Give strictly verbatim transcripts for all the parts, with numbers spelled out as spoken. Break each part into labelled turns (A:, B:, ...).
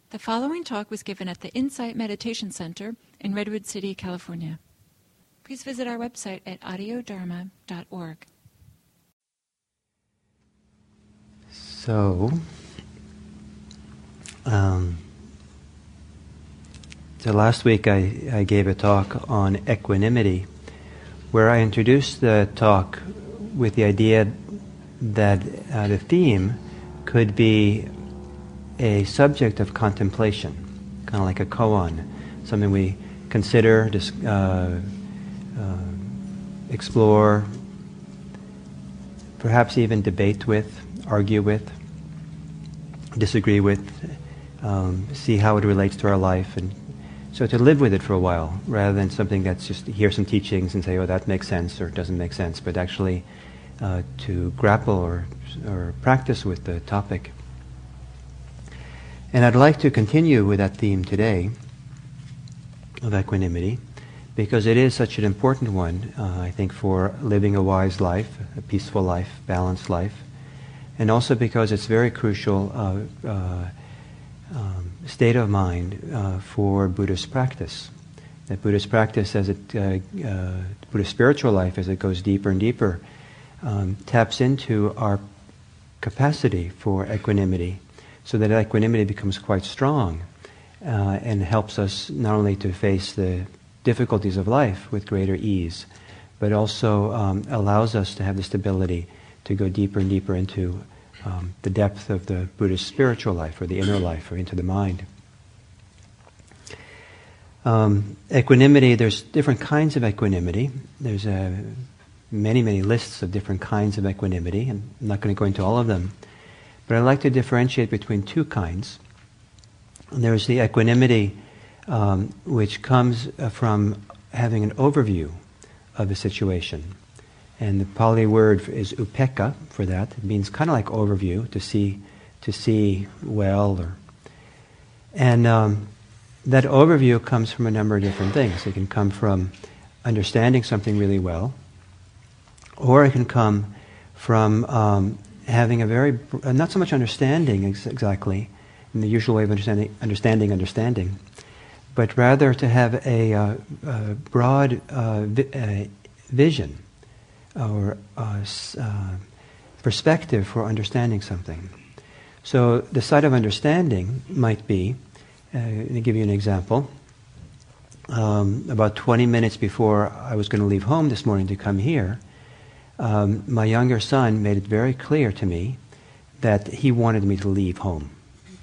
A: The following talk was given at the Insight Meditation Center in Redwood City, California. Please visit our website at audio dharma dot org.
B: So, um, so last week I, I gave a talk on equanimity, where I introduced the talk with the idea that uh, the theme could be a subject of contemplation, kind of like a koan, something we consider, dis- uh, uh, explore, perhaps even debate with, argue with, disagree with, um, see how it relates to our life, and so to live with it for a while, rather than something that's just hear some teachings and say, oh, that makes sense or doesn't make sense, but actually uh, to grapple or or practice with the topic. And I'd like to continue with that theme today of equanimity, because it is such an important one, uh, I think, for living a wise life, a peaceful life, balanced life, and also because it's very crucial uh, uh, um, state of mind uh, for Buddhist practice. That Buddhist practice, as it uh, uh, Buddhist spiritual life, as it goes deeper and deeper, um, taps into our capacity for equanimity, so that equanimity becomes quite strong uh, and helps us not only to face the difficulties of life with greater ease, but also um, allows us to have the stability to go deeper and deeper into um, the depth of the Buddhist spiritual life, or the inner life, or into the mind. Um, equanimity, there's different kinds of equanimity. There's uh, many, many lists of different kinds of equanimity, and I'm not going to go into all of them. But I'd like to differentiate between two kinds. There's the equanimity um, which comes from having an overview of a situation. And the Pali word is upekkha for that. It means kind of like overview, to see to see well. Or, and um, that overview comes from a number of different things. It can come from understanding something really well, or it can come from um, having a very, uh, not so much understanding ex- exactly, in the usual way of understanding, understanding, understanding, but rather to have a, uh, a broad uh, vi- uh, vision or uh, uh, perspective for understanding something. So the side of understanding might be, uh, let me give you an example. Um, about twenty minutes before I was going to leave home this morning to come here, Um, my younger son made it very clear to me that he wanted me to leave home.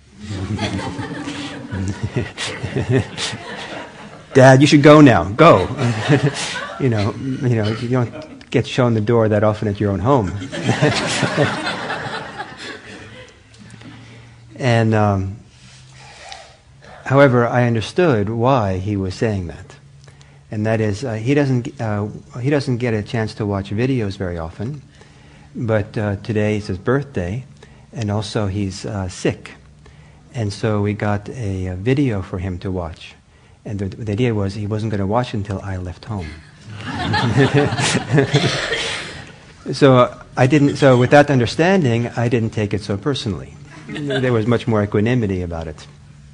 B: Dad, you should go now. Go. you know, you know, you don't get shown the door that often at your own home. and um, however, I understood why he was saying that. And that is, uh, he doesn't uh, he doesn't get a chance to watch videos very often, but uh, today is his birthday, and also he's uh, sick, and so we got a, a video for him to watch, and the, the idea was he wasn't going to watch until I left home. so uh, I didn't. So with that understanding, I didn't take it so personally. There was much more equanimity about it.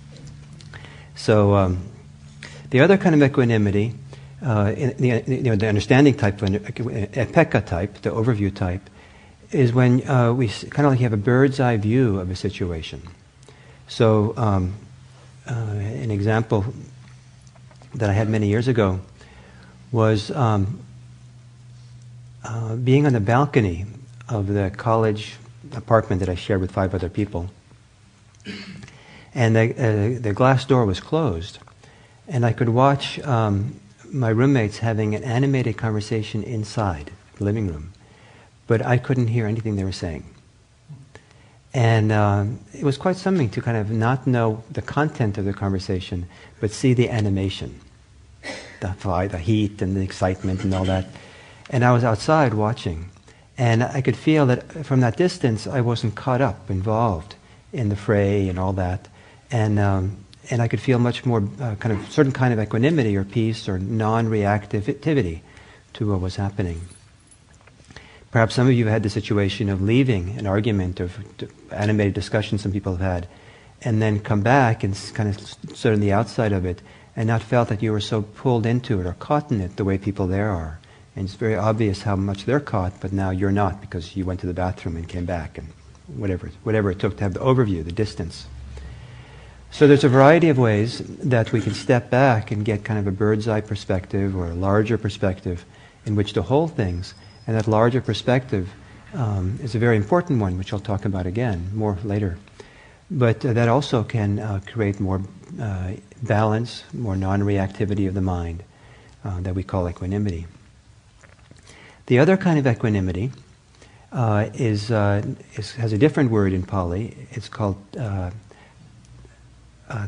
B: So um, the other kind of equanimity. Uh, in the, you know, the understanding type, upekkha type, the overview type, is when uh, we kind of like have a bird's eye view of a situation. So, um, uh, an example that I had many years ago was um, uh, being on the balcony of the college apartment that I shared with five other people, and the, uh, the glass door was closed, and I could watch Um, my roommates having an animated conversation inside the living room, but I couldn't hear anything they were saying. And uh, it was quite something to kind of not know the content of the conversation, but see the animation, the fire, the heat and the excitement and all that. And I was outside watching, and I could feel that from that distance I wasn't caught up, involved in the fray and all that. And um, And I could feel much more uh, kind of certain kind of equanimity or peace or non-reactivity to what was happening. Perhaps some of you have had the situation of leaving an argument, of animated discussion some people have had, and then come back and kind of stood on the outside of it and not felt that you were so pulled into it or caught in it the way people there are. And it's very obvious how much they're caught, but now you're not because you went to the bathroom and came back and whatever, whatever it took to have the overview, the distance. So there's a variety of ways that we can step back and get kind of a bird's eye perspective or a larger perspective in which to hold things. And that larger perspective um, is a very important one, which I'll talk about again more later. But uh, that also can uh, create more uh, balance, more non-reactivity of the mind uh, that we call equanimity. The other kind of equanimity uh, is, uh, is has a different word in Pali. It's called uh, uh,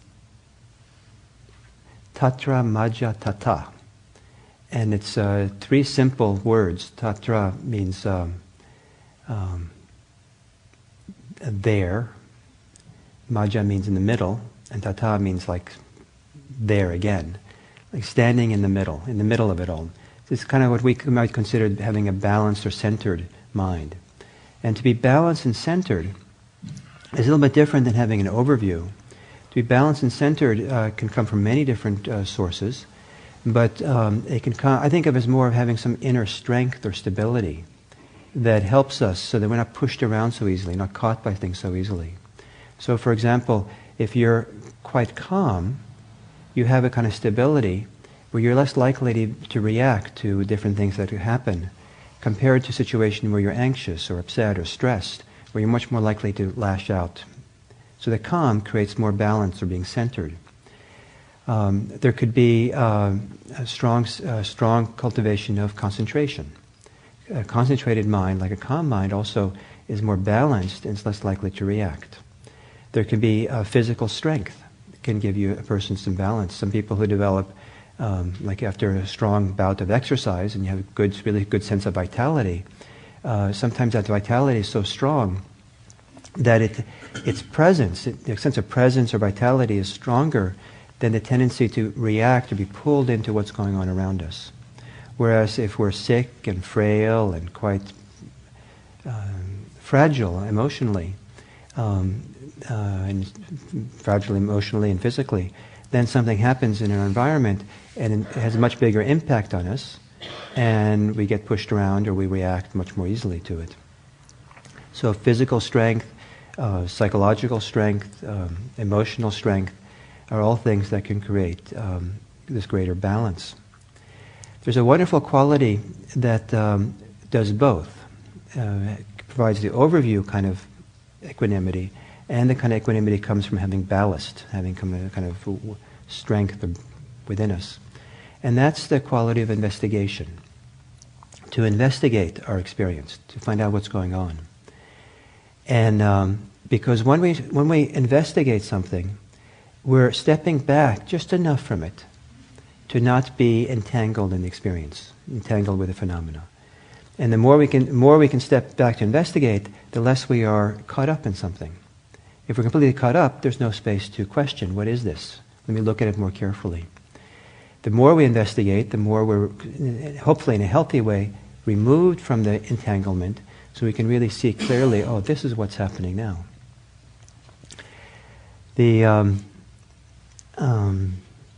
B: Tatra Majja Tata. And it's uh, three simple words. Tatra means um, um, there. Majja means in the middle, and tata means like there again, like standing in the middle, in the middle of it all. It's kind of what we might consider having a balanced or centered mind. And to be balanced and centered is a little bit different than having an overview. To be balanced and centered uh, can come from many different uh, sources, but um, it can come, I think of it as more of having some inner strength or stability that helps us so that we're not pushed around so easily, not caught by things so easily. So, for example, if you're quite calm, you have a kind of stability where you're less likely to, to react to different things that happen compared to a situation where you're anxious or upset or stressed, where you're much more likely to lash out. So the calm creates more balance or being centered. Um, there could be uh, a strong, uh, strong cultivation of concentration. A concentrated mind, like a calm mind, also is more balanced and is less likely to react. There can be uh, physical strength. It can give you a person some balance. Some people who develop, um, like after a strong bout of exercise, and you have a good, really good sense of vitality, uh, sometimes that vitality is so strong that it, its presence, it, the sense of presence or vitality is stronger than the tendency to react or be pulled into what's going on around us. Whereas if we're sick and frail and quite um, fragile emotionally, um, Uh, and fragile emotionally and physically, then something happens in our environment and it has a much bigger impact on us, and we get pushed around or we react much more easily to it. So physical strength, uh, psychological strength, um, emotional strength are all things that can create um, this greater balance. There's a wonderful quality that um, does both. Uh, it provides the overview kind of equanimity, and the kind of equanimity comes from having ballast, having kind of strength within us. And that's the quality of investigation. To investigate our experience, to find out what's going on. And um, because when we when we investigate something, we're stepping back just enough from it to not be entangled in the experience, entangled with the phenomena. And the more we can more we can step back to investigate, the less we are caught up in something. If we're completely caught up, there's no space to question, what is this? Let me look at it more carefully. The more we investigate, the more we're, hopefully in a healthy way, removed from the entanglement, so we can really see clearly, oh, this is what's happening now. The um, um,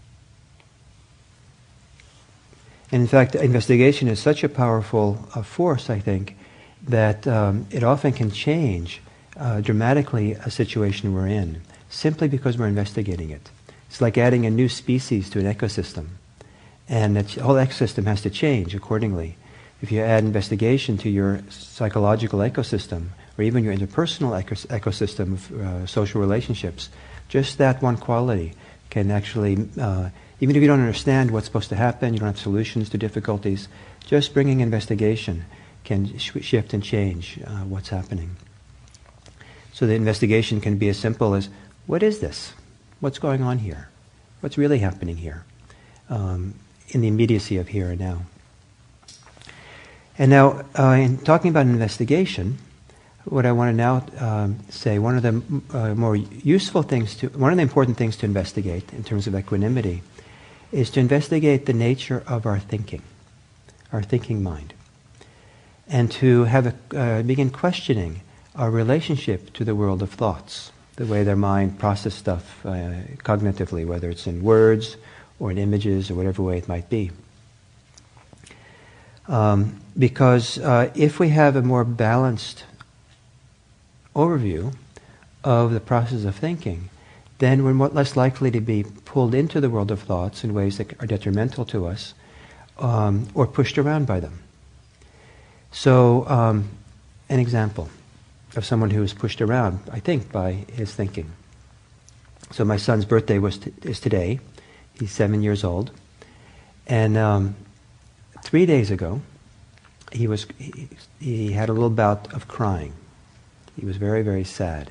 B: and in fact, investigation is such a powerful uh, force, I think, that um, it often can change Uh, dramatically a situation we're in, simply because we're investigating it. It's like adding a new species to an ecosystem, and the whole ecosystem has to change accordingly. If you add investigation to your psychological ecosystem, or even your interpersonal ecos- ecosystem of uh, social relationships, just that one quality can actually, uh, even if you don't understand what's supposed to happen, you don't have solutions to difficulties, just bringing investigation can sh- shift and change uh, what's happening. So the investigation can be as simple as, what is this? What's going on here? What's really happening here? Um, in the immediacy of here and now. And now, uh, in talking about investigation, what I want to now um, say, one of the uh, more useful things to, one of the important things to investigate in terms of equanimity is to investigate the nature of our thinking, our thinking mind. And to have a, uh, begin questioning our relationship to the world of thoughts. the way their mind processes stuff uh, cognitively, whether it's in words or in images or whatever way it might be. Um, because uh, if we have a more balanced overview of the process of thinking, then we're more, less likely to be pulled into the world of thoughts in ways that are detrimental to us, um, or pushed around by them. So, um, an example of someone who is pushed around, I think, by his thinking. So my son's birthday was t- is today. He's seven years old. And um, three days ago, he was he, he had a little bout of crying. He was very, very sad.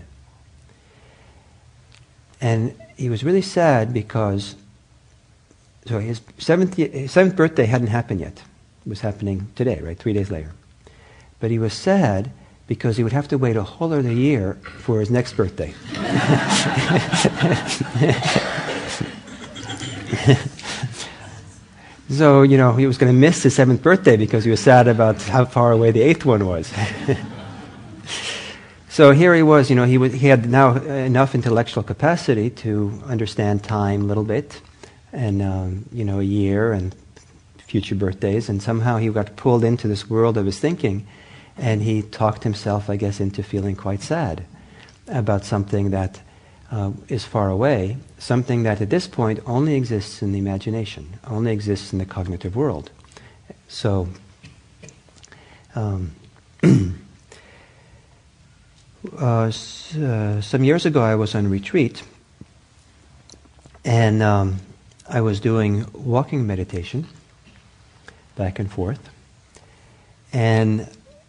B: And he was really sad because, so his seventh, his seventh birthday hadn't happened yet. It was happening today, right, three days later. But he was sad because he would have to wait a whole other year for his next birthday. So, you know, he was going to miss his seventh birthday because he was sad about how far away the eighth one was. So here he was, you know, he, was, he had now enough intellectual capacity to understand time a little bit, and, um, you know, a year and future birthdays, and somehow he got pulled into this world of his thinking, and he talked himself, I guess, into feeling quite sad about something that uh, is far away, something that at this point only exists in the imagination, only exists in the cognitive world. So, um, uh, s- uh, some years ago I was on retreat, and um, I was doing walking meditation, back and forth, and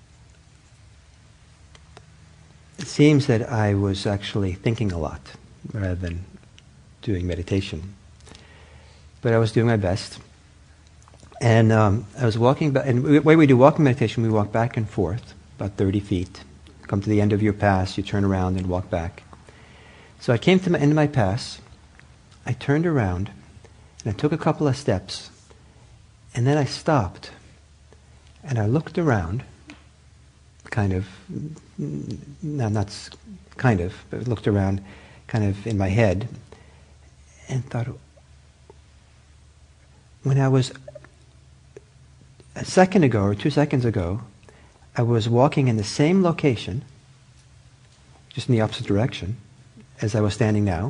B: it seems that I was actually thinking a lot rather than doing meditation. But I was doing my best. And um, I was walking back, and the way we do walking meditation, we walk back and forth, about thirty feet. Come to the end of your pass, you turn around and walk back. So I came to the end of my pass, I turned around, and I took a couple of steps, and then I stopped, and I looked around, kind of, no, not s- kind of, but looked around kind of in my head and thought, when I was, a second ago or two seconds ago, I was walking in the same location, just in the opposite direction as I was standing now.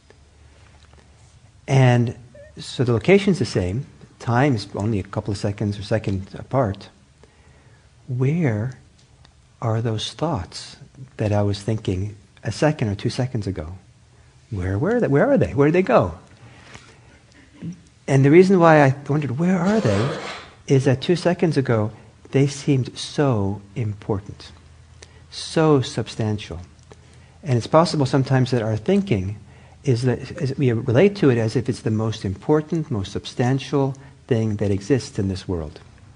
B: And so the location's the same, time's only a couple of seconds or seconds apart. Where are those thoughts that I was thinking a second or two seconds ago? Where were they? Where are they? Where did they go? And the reason why I wondered, where are they, is that two seconds ago, they seemed so important, so substantial. And it's possible sometimes that our thinking is that is we relate to it as if it's the most important, most substantial thing that exists in this world.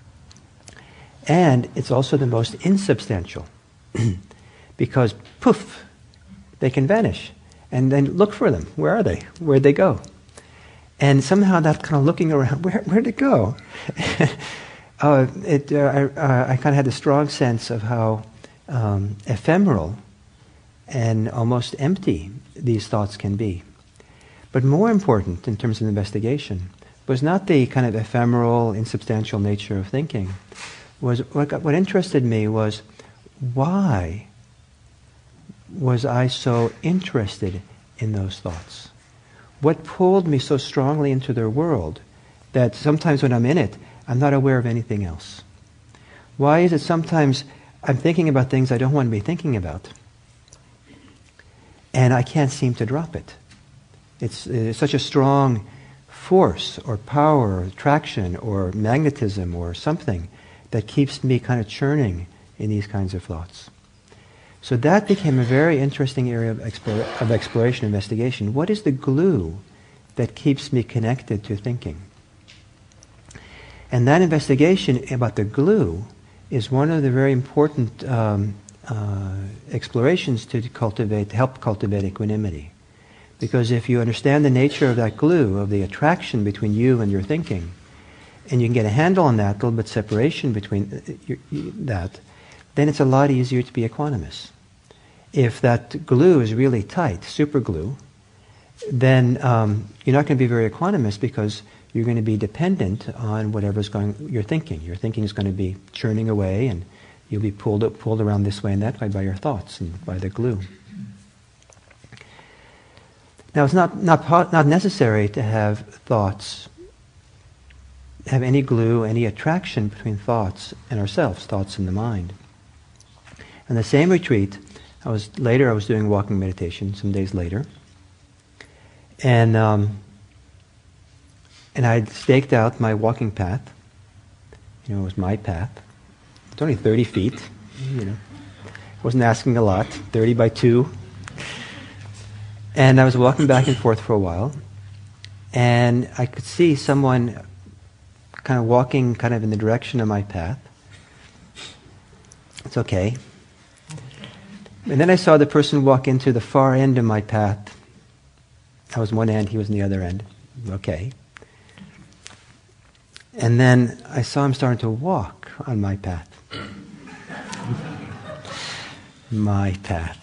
B: And it's also the most insubstantial, because poof, they can vanish. And then look for them. Where are they? Where'd they go? And somehow that kind of looking around, where where'd it go? uh, it, uh, I, uh, I kind of had a strong sense of how um, ephemeral and almost empty these thoughts can be. But more important in terms of investigation was not the kind of ephemeral, insubstantial nature of thinking. Was what, got, what interested me was, why was I so interested in those thoughts? What pulled me so strongly into their world that sometimes when I'm in it, I'm not aware of anything else? Why is it sometimes I'm thinking about things I don't want to be thinking about, and I can't seem to drop it? It's, it's such a strong force or power or attraction or magnetism or something that keeps me kind of churning in these kinds of thoughts. So that became a very interesting area of, explore, of exploration, investigation. What is the glue that keeps me connected to thinking? And that investigation about the glue is one of the very important um, uh, explorations to cultivate, to help cultivate equanimity. Because if you understand the nature of that glue, of the attraction between you and your thinking, and you can get a handle on that, a little bit separation between uh, you, you, that, then it's a lot easier to be equanimous. if that glue is really tight, super glue, then um, you're not going to be very equanimous because you're going to be dependent on whatever's going, you're thinking. Your thinking is going to be churning away, and you'll be pulled up, pulled around this way and that way by your thoughts and by the glue. Now, it's not not not necessary to have thoughts, have any glue, any attraction between thoughts and ourselves, thoughts and the mind. In the same retreat, I was later I was doing walking meditation some days later, and um, and I staked out my walking path. You know, it was my path. It's only thirty feet. You know, I wasn't asking a lot. Thirty by two. And I was walking back and forth for a while, and I could see someone kind of walking kind of in the direction of my path. It's okay. And then I saw the person walk into the far end of my path. I was one end, he was on the other end. Okay. And then I saw him starting to walk on my path. My path.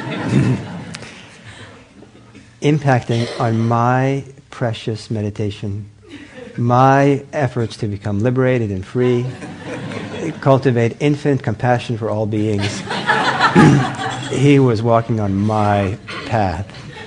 B: Impacting on my precious meditation, my efforts to become liberated and free, cultivate infinite compassion for all beings. He was walking on my path.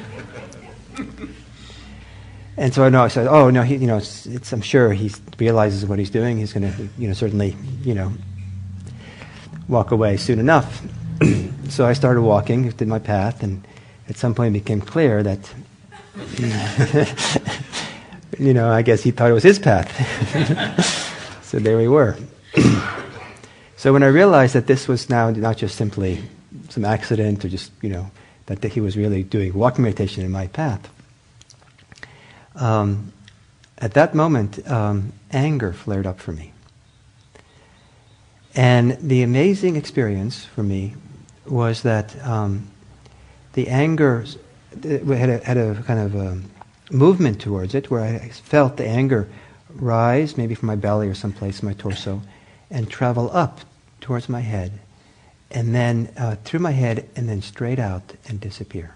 B: And so I know I said, oh no, he, you know, it's, it's, I'm sure he realizes what he's doing. He's going to, you know, certainly, you know, walk away soon enough. So I started walking, did my path, and at some point it became clear that, you know, I guess he thought it was his path. So there we were. So when I realized that this was now not just simply some accident or just, you know, that he was really doing walking meditation in my path, um, at that moment, um, anger flared up for me. And the amazing experience for me was that um, the anger had a, had a kind of a movement towards it, where I felt the anger rise, maybe from my belly or someplace in my torso, and travel up towards my head, and then uh, through my head, and then straight out and disappear.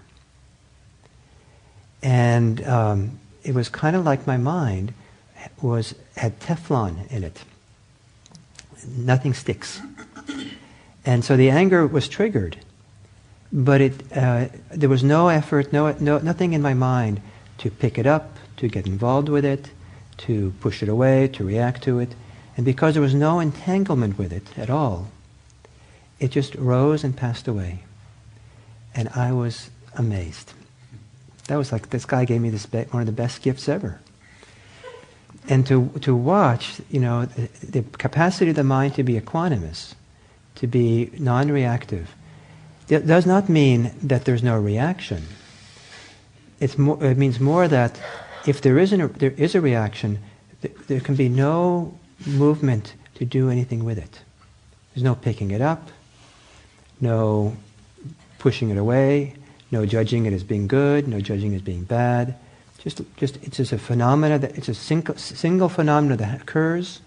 B: And um, it was kind of like my mind was had Teflon in it. Nothing sticks. And so the anger was triggered, but it uh, there was no effort, no, no nothing in my mind to pick it up, to get involved with it, to push it away, to react to it. And because there was no entanglement with it at all, it just rose and passed away. And I was amazed. That was like, this guy gave me this be- one of the best gifts ever. And to to watch, you know, the, the capacity of the mind to be equanimous, to be non-reactive, it does not mean that there's no reaction. It's more, it means more that if there isn't a, there is a reaction, th- there can be no movement to do anything with it. There's no picking it up, no pushing it away, no judging it as being good, no judging it as being bad. Just, just it's just a phenomena that it's a single, single phenomena that occurs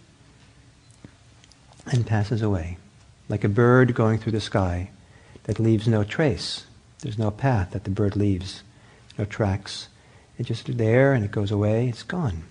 B: and passes away, like a bird going through the sky that leaves no trace. There's no path that the bird leaves, no tracks. It's just there and it goes away. It's gone.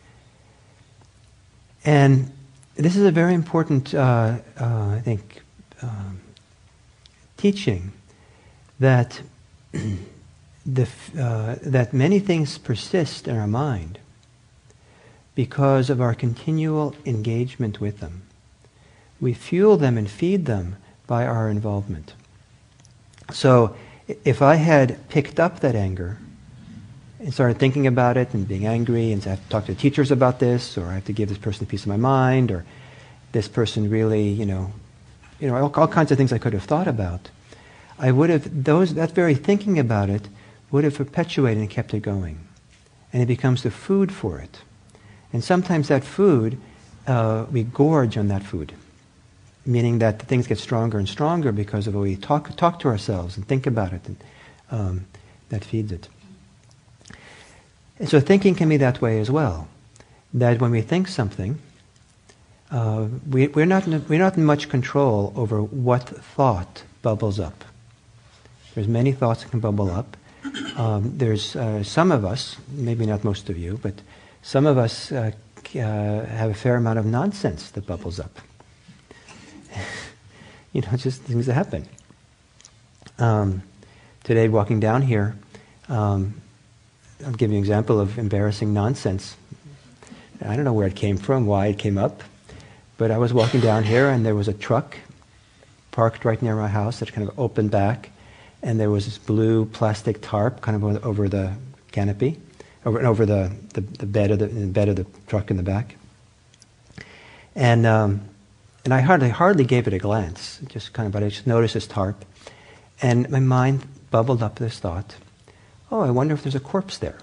B: And this is a very important, uh, uh, I think, um, teaching that. The, uh, that many things persist in our mind because of our continual engagement with them. We fuel them and feed them by our involvement. So if I had picked up that anger and started thinking about it and being angry and I have to talk to teachers about this, or I have to give this person a piece of my mind, or this person really, you know, you know, all, all kinds of things I could have thought about, I would have, those, that very thinking about it would have perpetuated and kept it going. And it becomes the food for it. And sometimes that food, uh, we gorge on that food, meaning that the things get stronger and stronger because of the way we talk, talk to ourselves and think about it, and um, that feeds it. And so thinking can be that way as well, that when we think something, uh, we, we're not in, we're not in much control over what thought bubbles up. There's many thoughts that can bubble up. Um, there's uh, some of us, maybe not most of you, but some of us uh, uh, have a fair amount of nonsense that bubbles up. You know, just things that happen. Um, today, walking down here, um, I'll give you an example of embarrassing nonsense. I don't know where it came from, why it came up, but I was walking down here and there was a truck parked right near my house that kind of opened back, and there was this blue plastic tarp kind of over the canopy, over over the, the, the bed of the, the bed of the truck in the back. And um, and I hardly hardly gave it a glance, just kind of, but I just noticed this tarp, and my mind bubbled up this thought: oh, I wonder if there's a corpse there.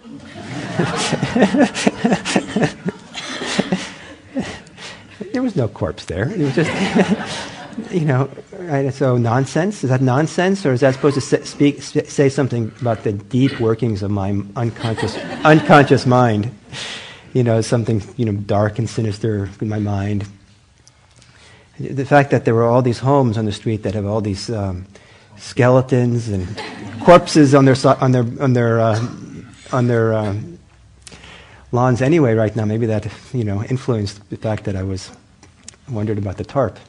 B: There was no corpse there. It was just, you know, right? So nonsense? Is that nonsense, or is that supposed to say, speak, say something about the deep workings of my unconscious unconscious mind? You know, something, you know, dark and sinister in my mind. The fact that there were all these homes on the street that have all these um, skeletons and corpses on their on their on their uh, on their um, lawns anyway right now. Maybe that, you know, influenced the fact that I was wondered about the tarp.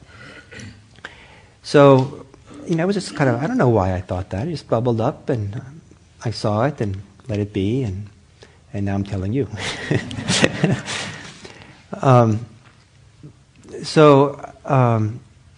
B: So, you know, it was just kind of, I don't know why I thought that. It just bubbled up, and I saw it and let it be, and and now I'm telling you. um, so. Um,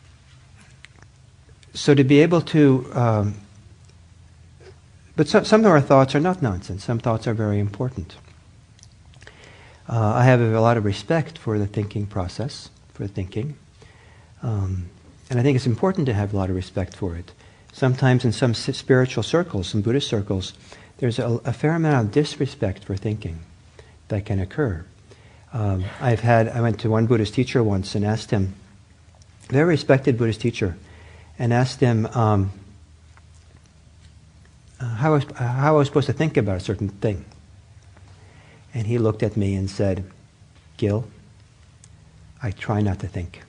B: so to be able to, um, but so, some of our thoughts are not nonsense. Some thoughts are very important. Uh, I have a lot of respect for the thinking process, for thinking. Um, and I think it's important to have a lot of respect for it. Sometimes in some spiritual circles, some Buddhist circles, there's a, a fair amount of disrespect for thinking that can occur. Um, I've had, I went to one Buddhist teacher once and asked him, very respected Buddhist teacher, and asked him um, uh, how, I was, uh, how I was supposed to think about a certain thing. And he looked at me and said, Gil, I try not to think.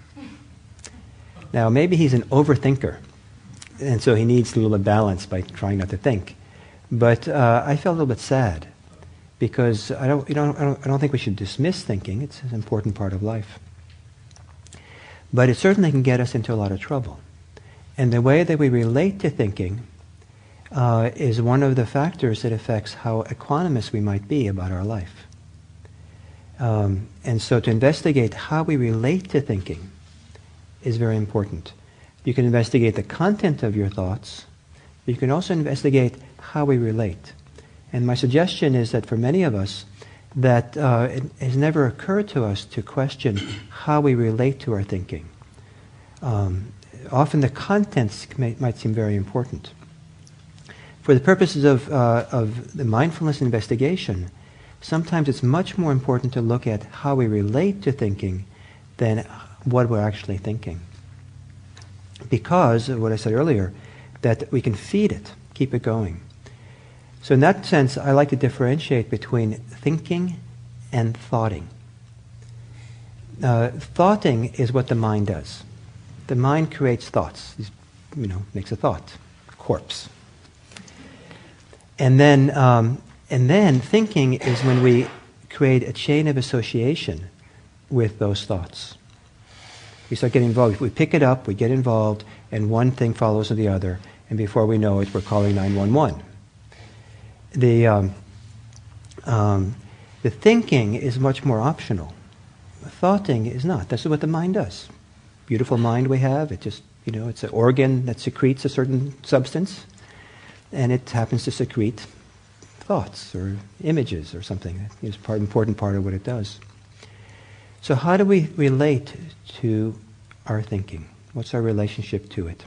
B: Now, maybe he's an overthinker, and so he needs a little bit of balance by trying not to think. But uh, I felt a little bit sad, because I don't, you know, I don't, I don't think we should dismiss thinking. It's an important part of life. But it certainly can get us into a lot of trouble. And the way that we relate to thinking uh, is one of the factors that affects how equanimous we might be about our life. Um, and so to investigate how we relate to thinking is very important. You can investigate the content of your thoughts, but you can also investigate how we relate. And my suggestion is that for many of us, that uh, it has never occurred to us to question how we relate to our thinking. Um, often the contents may, might seem very important. For the purposes of, uh, of the mindfulness investigation, sometimes it's much more important to look at how we relate to thinking than what we're actually thinking. Because of what I said earlier, that we can feed it, keep it going. So in that sense, I like to differentiate between thinking and thoughting. Uh, thoughting is what the mind does. The mind creates thoughts. You know, makes a thought, a corpse. And then, um, and then thinking is when we create a chain of association with those thoughts. We start getting involved. We pick it up, we get involved, and one thing follows the other, and before we know it, we're calling nine one one. The um, um, the thinking is much more optional. Thoughting is not. That's what the mind does. Beautiful mind we have. It just, you know, it's an organ that secretes a certain substance, and it happens to secrete thoughts or images or something. It's part important part of what it does. So how do we relate to our thinking? What's our relationship to it?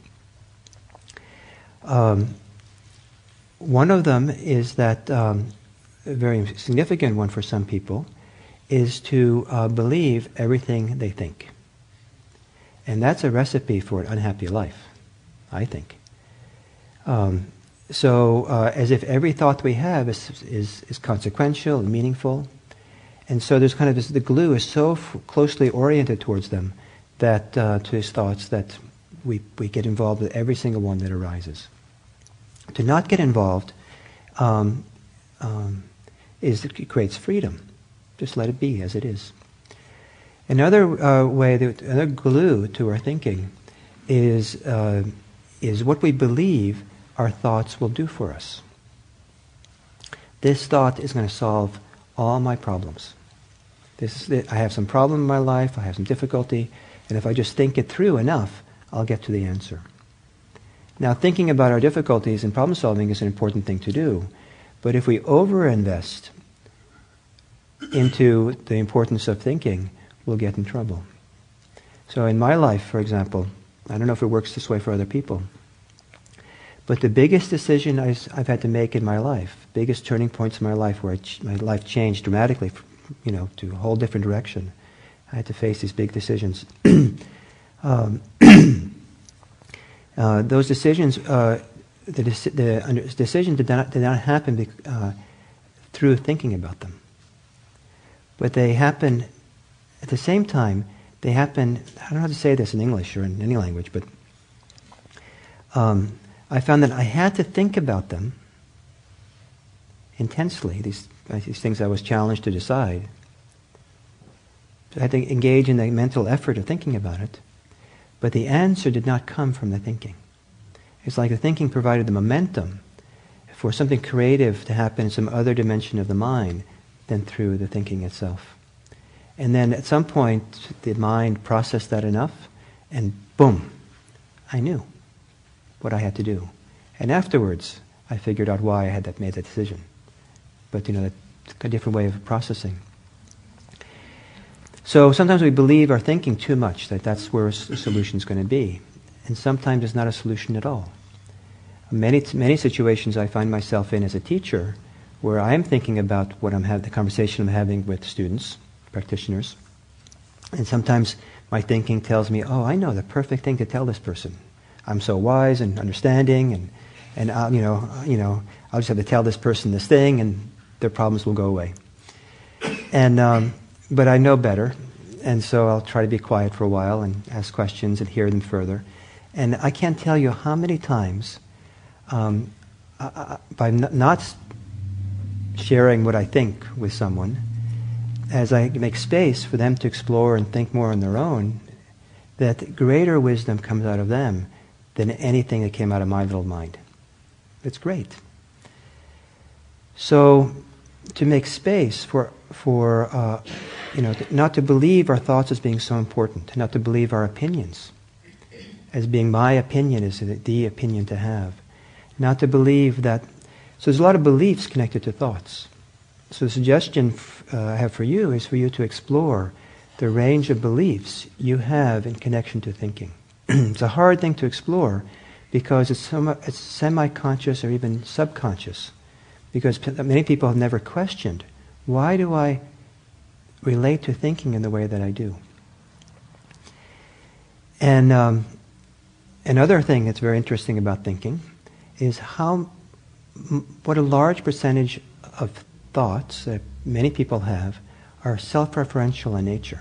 B: Um, One of them is that, um, a very significant one for some people, is to uh, believe everything they think. And that's a recipe for an unhappy life, I think. Um, so, uh, as if every thought we have is, is, is consequential and meaningful. And so there's kind of this, the glue is so f- closely oriented towards them, that uh, to his thoughts, that we, we get involved with every single one that arises. To not get involved um, um, is it creates freedom. Just let it be as it is. Another uh, way, that, another glue to our thinking is uh, is what we believe our thoughts will do for us. This thought is going to solve all my problems. This is the, I have some problem in my life, I have some difficulty, and if I just think it through enough, I'll get to the answer. Now, thinking about our difficulties and problem solving is an important thing to do, but if we overinvest into the importance of thinking, we'll get in trouble. So in my life, for example, I don't know if it works this way for other people, but the biggest decision I've had to make in my life, biggest turning points in my life where ch- my life changed dramatically, you know, to a whole different direction. I had to face these big decisions. um, uh, those decisions, uh, the, deci- the under- decision did not, did not happen be- uh, through thinking about them. But they happen, at the same time, they happen, I don't know how to say this in English or in any language, but um, I found that I had to think about them intensely, these, these things I was challenged to decide. So I had to engage in the mental effort of thinking about it, but the answer did not come from the thinking. It's like the thinking provided the momentum for something creative to happen in some other dimension of the mind than through the thinking itself. And then at some point, the mind processed that enough, and boom, I knew what I had to do. And afterwards, I figured out why I had that, made that decision. But, you know, that's a different way of processing. So sometimes we believe our thinking too much, that that's where a solution is going to be. And sometimes it's not a solution at all. Many, many situations I find myself in as a teacher where I'm thinking about what I'm having, the conversation I'm having with students, practitioners, and sometimes my thinking tells me, oh, I know the perfect thing to tell this person. I'm so wise and understanding, and and I'll, you know, you know, I'll just have to tell this person this thing, and their problems will go away. And um, but I know better, and so I'll try to be quiet for a while and ask questions and hear them further. And I can't tell you how many times, um, I, I, by n- not sharing what I think with someone, as I make space for them to explore and think more on their own, that greater wisdom comes out of them than anything that came out of my little mind. It's great. So, to make space for for uh, you know, not to believe our thoughts as being so important, not to believe our opinions as being my opinion is the opinion to have, not to believe that. So there's a lot of beliefs connected to thoughts. So the suggestion uh, I have for you is for you to explore the range of beliefs you have in connection to thinking. It's a hard thing to explore because it's, some, it's semi-conscious or even subconscious. Because p- many people have never questioned, why do I relate to thinking in the way that I do? And um, another thing that's very interesting about thinking is how, m- what a large percentage of thoughts that many people have are self-referential in nature.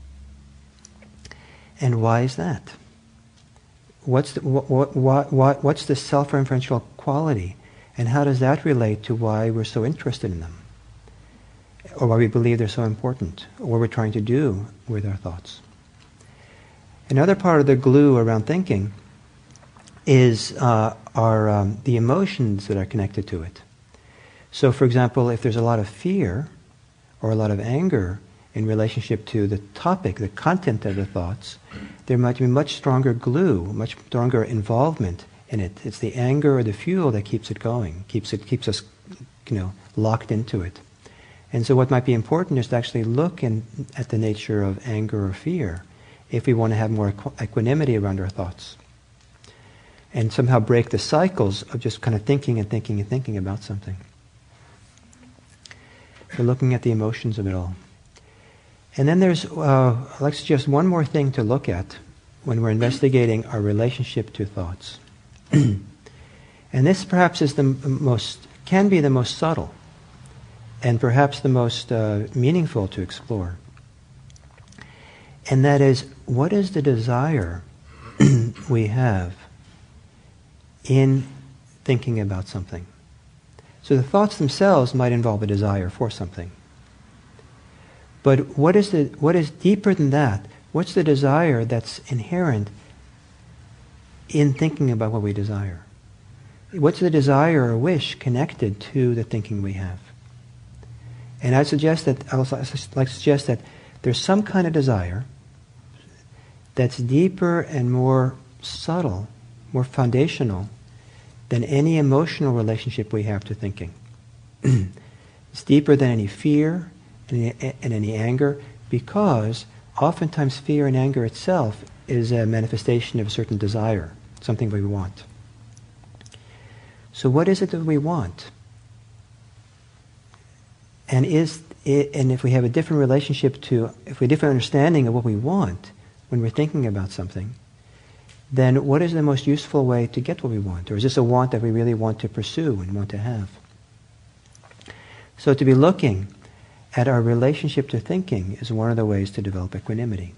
B: And why is that? What's the, what, what, what, what's the self-referential quality, and how does that relate to why we're so interested in them? Or why we believe they're so important, or what we're trying to do with our thoughts? Another part of the glue around thinking is uh, are um, the emotions that are connected to it. So, for example, if there's a lot of fear or a lot of anger in relationship to the topic, the content of the thoughts, there might be much stronger glue, much stronger involvement in it. It's the anger or the fuel that keeps it going, keeps it keeps us, you know, locked into it. And so, what might be important is to actually look in, at the nature of anger or fear, if we want to have more equ- equanimity around our thoughts, and somehow break the cycles of just kind of thinking and thinking and thinking about something. So looking at the emotions of it all. And then there's, uh, I'd like to suggest one more thing to look at when we're investigating our relationship to thoughts. And this perhaps is the m- most, can be the most subtle, and perhaps the most uh, meaningful to explore. And that is, what is the desire we have in thinking about something. So the thoughts themselves might involve a desire for something. But what is the what is deeper than that? What's the desire that's inherent in thinking about what we desire? What's the desire or wish connected to the thinking we have? And I suggest that I would like to suggest that there's some kind of desire that's deeper and more subtle, more foundational than any emotional relationship we have to thinking. It's deeper than any fear and any, and any anger, because oftentimes fear and anger itself is a manifestation of a certain desire, something we want. So what is it that we want? And is it, and if we have a different relationship to, if we have a different understanding of what we want when we're thinking about something, then what is the most useful way to get what we want? Or is this a want that we really want to pursue and want to have? So to be looking at our relationship to thinking is one of the ways to develop equanimity.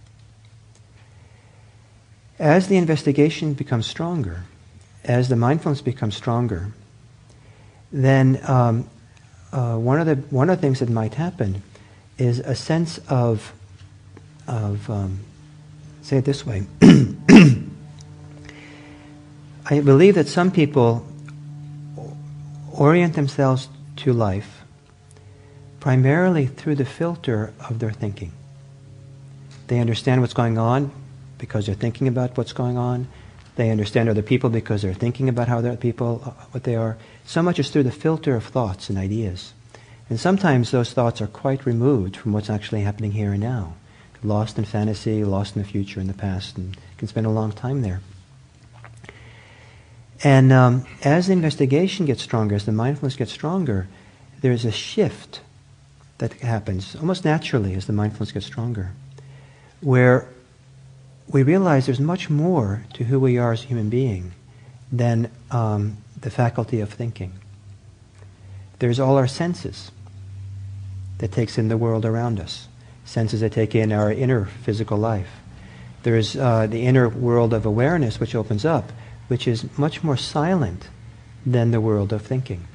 B: As the investigation becomes stronger, as the mindfulness becomes stronger, then um, uh, one of the one of the things that might happen is a sense of of um, say it this way. I believe that some people orient themselves to life primarily through the filter of their thinking. They understand what's going on because they're thinking about what's going on. They understand other people because they're thinking about how other people, what they are. So much is through the filter of thoughts and ideas. And sometimes those thoughts are quite removed from what's actually happening here and now. Lost in fantasy, lost in the future, in the past, and can spend a long time there. And um, as the investigation gets stronger, as the mindfulness gets stronger, there's a shift that happens almost naturally as the mindfulness gets stronger, where we realize there's much more to who we are as a human being than um, the faculty of thinking. There's all our senses that takes in the world around us, senses that take in our inner physical life. There's uh, the inner world of awareness which opens up, which is much more silent than the world of thinking.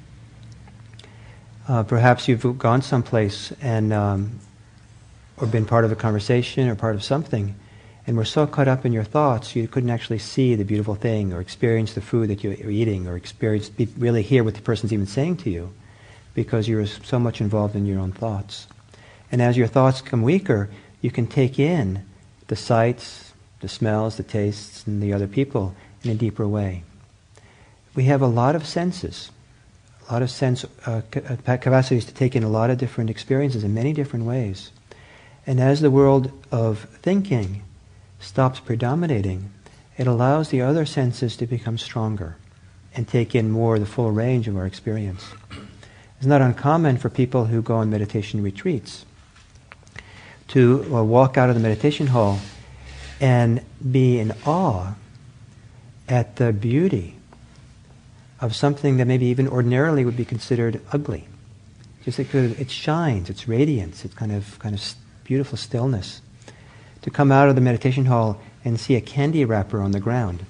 B: Uh, perhaps you've gone someplace and um, or been part of a conversation or part of something, and were so caught up in your thoughts you couldn't actually see the beautiful thing or experience the food that you're eating or experience be, really hear what the person's even saying to you, because you were so much involved in your own thoughts. And as your thoughts become weaker, you can take in the sights, the smells, the tastes, and the other people in a deeper way. We have a lot of senses, a lot of sense uh, capacities to take in a lot of different experiences in many different ways. And as the world of thinking stops predominating, it allows the other senses to become stronger and take in more the full range of our experience. It's not uncommon for people who go on meditation retreats to uh, walk out of the meditation hall and be in awe at the beauty of something that maybe even ordinarily would be considered ugly. Just because it shines, its radiance, its kind of kind of beautiful stillness. To come out of the meditation hall and see a candy wrapper on the ground.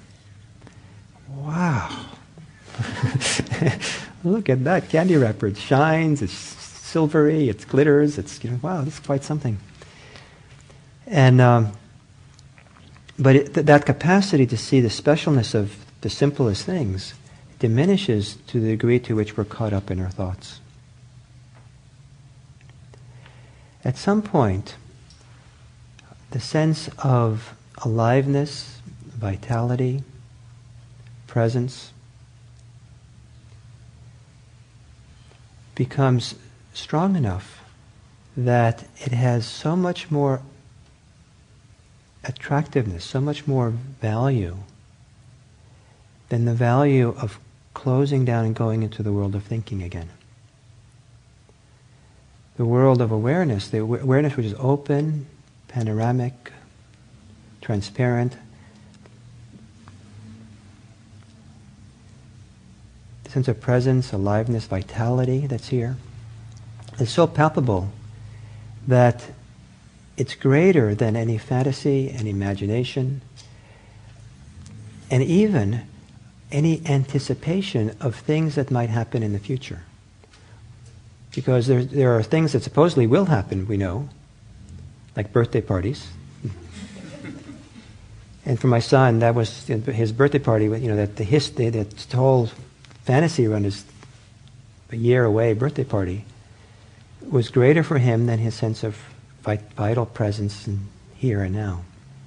B: Wow! Look at that candy wrapper. It shines, it's silvery, it glitters, it's, you know, wow, this is quite something. And um, but it, th- that capacity to see the specialness of the simplest things diminishes to the degree to which we're caught up in our thoughts. At some point, the sense of aliveness, vitality, presence becomes strong enough that it has so much more attractiveness, so much more value than the value of closing down and going into the world of thinking again. The world of awareness, the awareness which is open, panoramic, transparent, the sense of presence, aliveness, vitality that's here is so palpable that it's greater than any fantasy and imagination, and even any anticipation of things that might happen in the future. Because there, there are things that supposedly will happen, we know, like birthday parties. And for my son, that was his birthday party, you know, that the history, that whole fantasy around his a year away birthday party was greater for him than his sense of vital presence in here and now.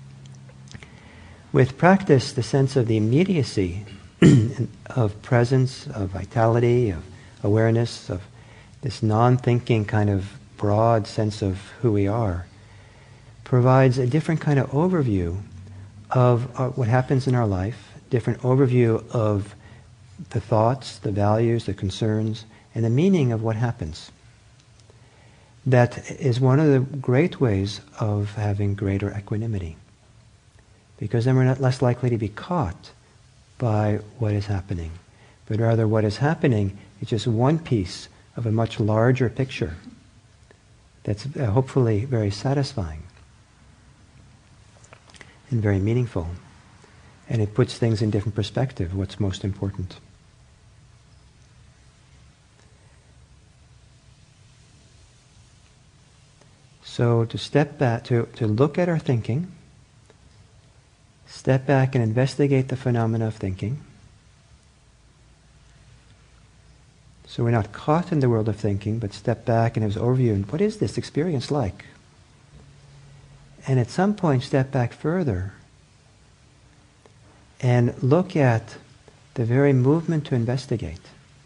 B: With practice, the sense of the immediacy of presence, of vitality, of awareness, of this non-thinking kind of broad sense of who we are, provides a different kind of overview of our, what happens in our life, different overview of the thoughts, the values, the concerns, and the meaning of what happens. That is one of the great ways of having greater equanimity. Because then we're not less likely to be caught by what is happening. But rather what is happening is just one piece of a much larger picture that's uh, hopefully very satisfying and very meaningful. And it puts things in different perspective, what's most important. So to step back, to, to look at our thinking, step back and investigate the phenomena of thinking. So we're not caught in the world of thinking, but step back and have an overview. And what is this experience like? And at some point step back further and look at the very movement to investigate.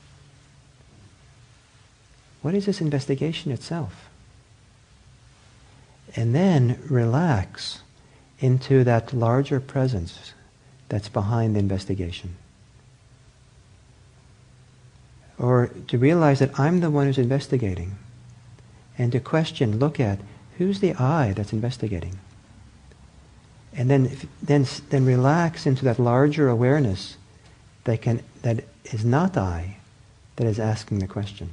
B: What is this investigation itself? And then relax into that larger presence that's behind the investigation. Or to realize that I'm the one who's investigating. And to question, look at, who's the I that's investigating? And then, then, then relax into that larger awareness that can, that is not I, that is asking the question.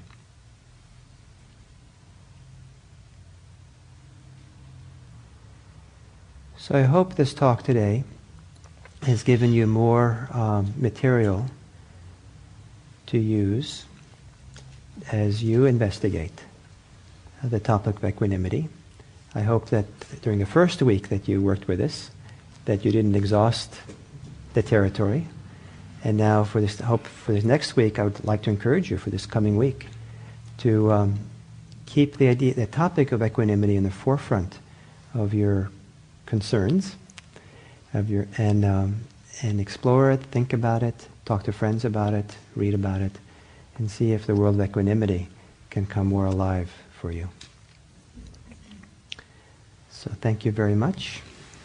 B: So I hope this talk today has given you more um, material to use as you investigate the topic of equanimity. I hope that during the first week that you worked with us, that you didn't exhaust the territory. And now for this, hope for this next week, I would like to encourage you for this coming week to um, keep the idea, the topic of equanimity in the forefront of your concerns, of your and um, and explore it, think about it, talk to friends about it, read about it, and see if the world of equanimity can come more alive for you. So thank you very much.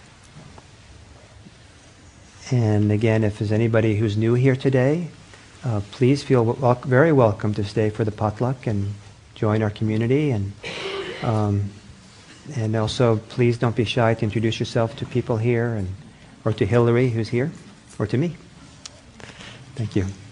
B: And again, if there's anybody who's new here today, uh, please feel wel- very welcome to stay for the potluck and join our community. And um, and also, please don't be shy to introduce yourself to people here, and or to Hillary, who's here, or to me. Thank you.